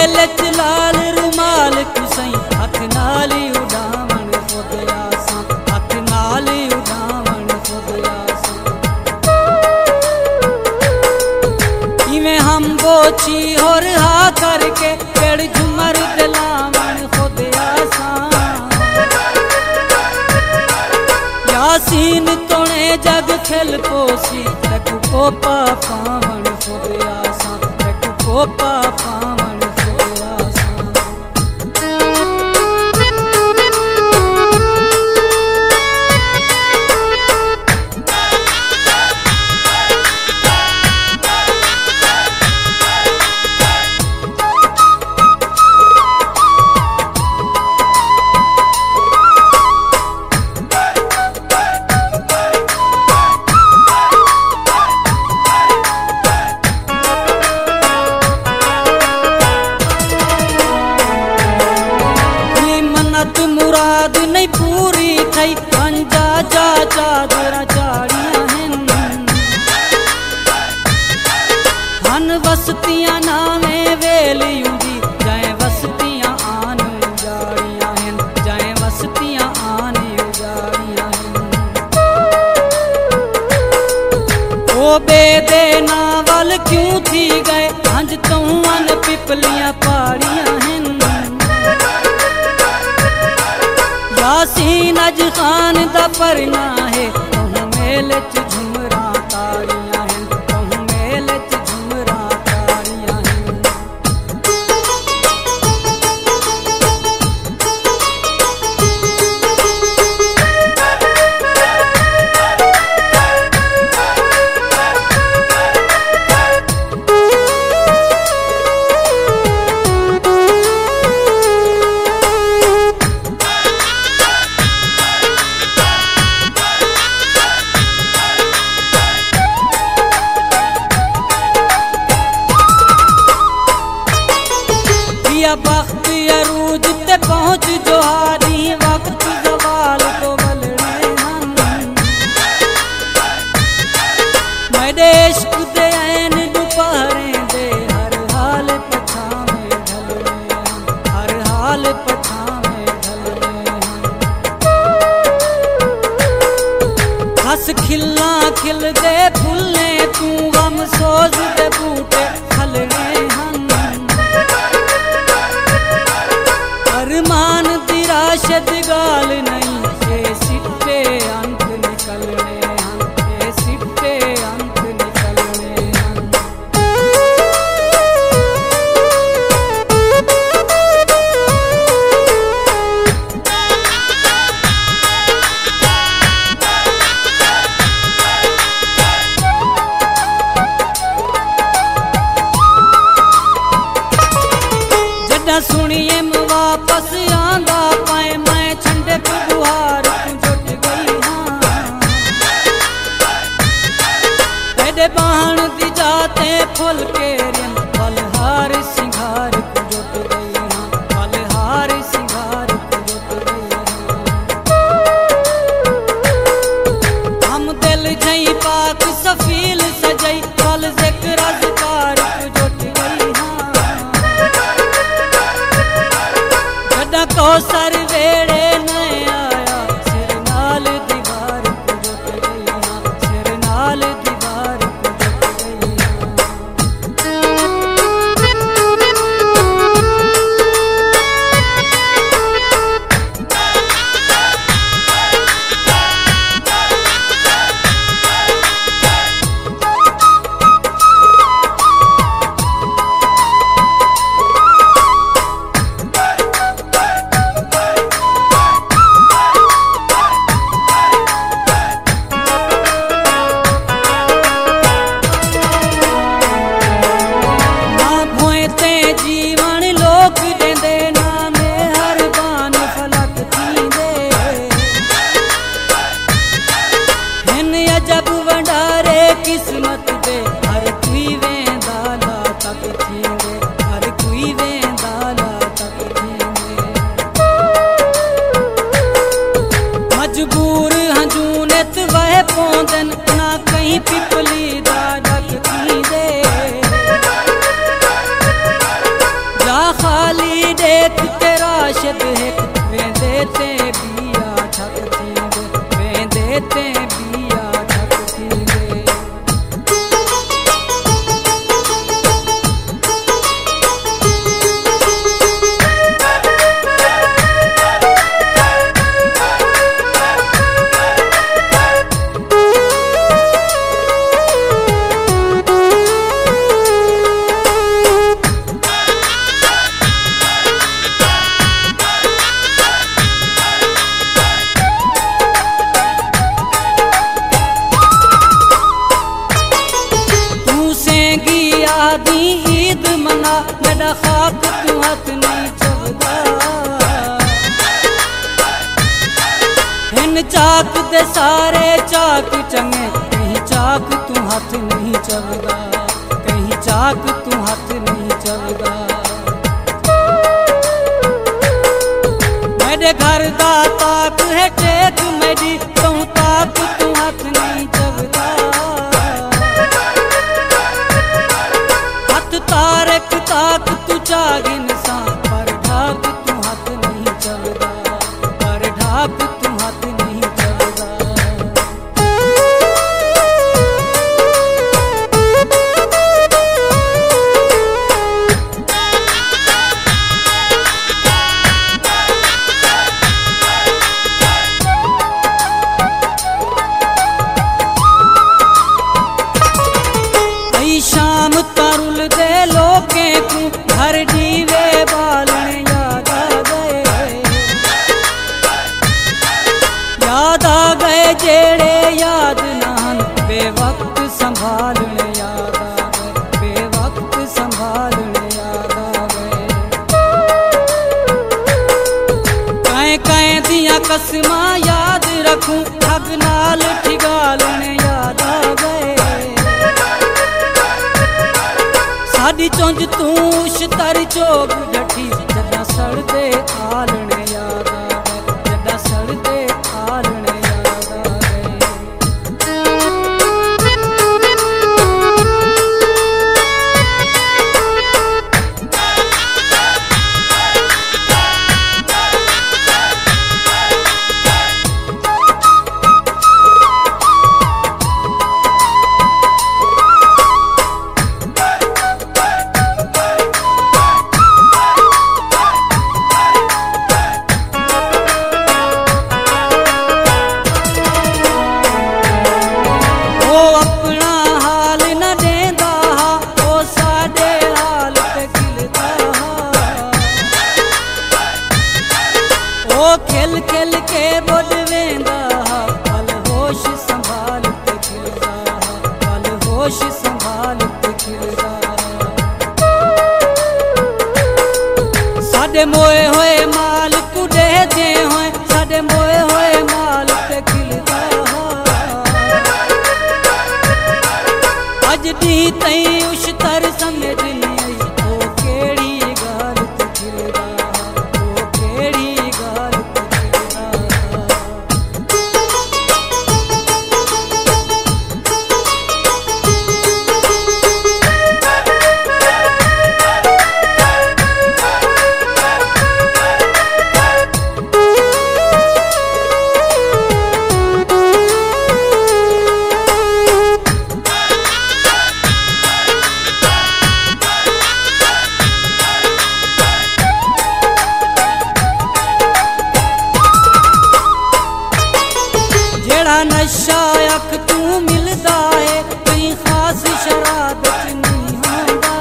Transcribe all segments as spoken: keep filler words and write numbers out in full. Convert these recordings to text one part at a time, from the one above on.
मेले च लाल रुमाल कुसई हथ नाल उड़ावण खुदया सा हथ नाल उड़ावण खुदया सा इवें हम बोची और हा करके पेड़ झुमर दिलावण खुदया सा यासीन तोणे जग खेल पोसी तक कोपा पावण खुदया सा तक कोपा पावण खुदया सा मुराद नहीं पूरी थई अंजा जा चादरा चाड़ियां हैं हन वसतियां नावे वेलियूं दी जाए वसतियां आन उजाड़ियां हैं जाए वसतियां आन उजाड़ियां हैं ओ बेदे नावल क्यों थी गए हंज तू अन पिपलियां पाड़ियां हैं यासीन अज खान दा परना है तुम मेले च झुमरा ताड़ियां हैं तुम मेले च झुमरा ताड़ियां हैं वक्त अरूज ते पहुंच जोहारी वक्त जवाल को बलने हम मेरे इश्क दे ऐन दोपहरे दे हर हाल पछावे ढलने हम हर हाल पछावे ढलने हम हस खिलना खिल दे फुलने तू गम सोज दे बूटे खलने हम अरमान दी राशद गाल नहीं ये सिट्टे अंत निकलने हम ये सिट्टे अंत निकलने हम जदा सुनिए वापस आंदा पाए मैं छंडे बुहार जुट गई हाँ तेरे बाण दी जाते फुल के रिन बलहार सिंगार जुट गई हाँ बलहार सिंगार जुट गई हाँ हम दिल जई पाक सफील सजई कल जिक्र अज़कार जुट गई हाँ कौसर वेड़े न आया सिर नाल दीवार को जुट गई हाँ सिर नाल दीवार को जुट गई खाली देख ते राशिद हिक वेंदे ते बिया ठक थींदे वेंदे ते बिया ठक थींदे दी ईद मना मेरा खाक तू हथ नहीं चवदा हिन चाक दे सारे चाक चंगे कहीं चाक तू हथ नहीं चवदा कहीं चाक तू हथ नहीं चवदा मेरे घर दा ताक है टेक मेरी तू ताक तू हथ नहीं चवदा तारक ताक तू चागिन सा पर ढाक तू हाथ नहीं चलदा पर ढाक तू हाथ नहीं चलदा शाम तारुल दे लोके को घर दीवे बालने याद आ गए याद आ गए जेड़े याद नान बेवक्त संभालने याद आ गए बेवक्त संभालने याद आ गए कहीं कहीं दिया कसमां याद रखूं ठग नाल ठिगालने याद आ गए साडी चुंझ तूश तर चोग डठी जदा सड़दे आलने याद आ गए जदा सड़दे आलने याद आ खेल खेल के बोल वेंदा पल होश संभाल के खिलदा पल होश संभाल के खिलदा साडे मोए होए माल कुडे दे होए साडे मोए होए माल ते खिलदा अज दी तई उशतर समझ नहीं ओ केड़ी गाल ते खिलदा ओ केड़ी गाल नशा अख तू मिलदा है कोई खास शराब च नहीं होंदा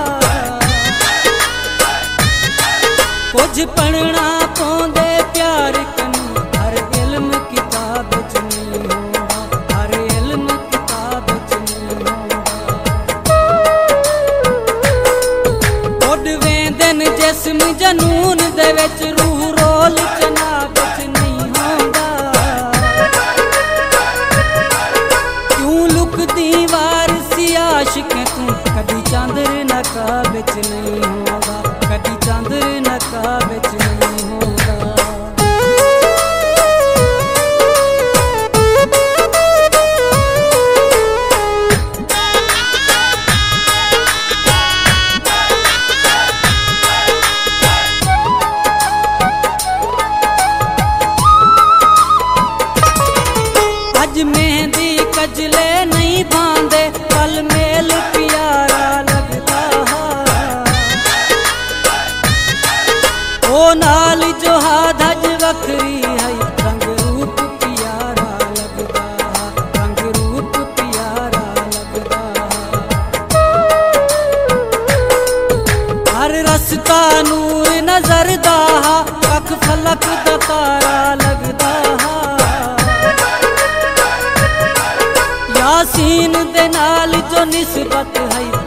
कुछ पढ़ना पौंदे प्यार कनू हर इल्म किताब च नहीं होंदा हर इल्म किताब च नहीं होंदा उड वेंदन जिस्म जनून दे विच रूह रोल जनाब च नहीं दीवार सी आशिक तू कदी चांदर नका बिच नहीं होगा कदी चांदर नका बिच नहीं होगा नाल जो हाधज वखरी है, रंग रूप प्यारा लगदा, रंग रूप प्यारा लगदा। हर रस्ता नूर नजर दा, अख फलक दा तारा लगदा। यासीन दे नाल जो निस्बत है,